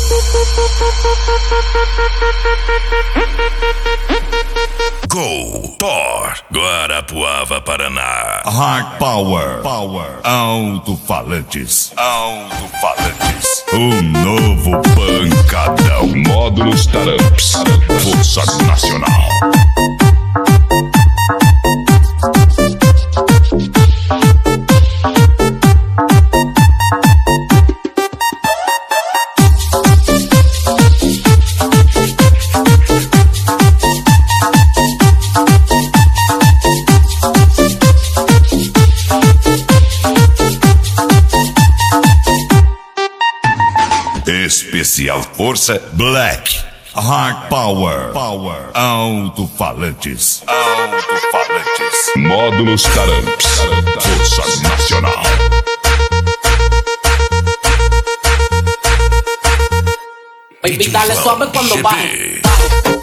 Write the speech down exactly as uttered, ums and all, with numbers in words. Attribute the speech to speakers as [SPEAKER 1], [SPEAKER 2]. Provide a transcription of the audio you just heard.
[SPEAKER 1] Go, Thor, Guarapuava, Paraná.
[SPEAKER 2] Hard Power, Power, alto-falantes, alto-falantes. O novo pancadão.
[SPEAKER 1] Módulos Taramps,
[SPEAKER 2] Força Nacional. Especial Força Black. Hard Power, Power, alto-falantes, alto-falantes.
[SPEAKER 1] Módulos Taramps,
[SPEAKER 2] Força Nacional.
[SPEAKER 3] Baby, dale suave cuando baje.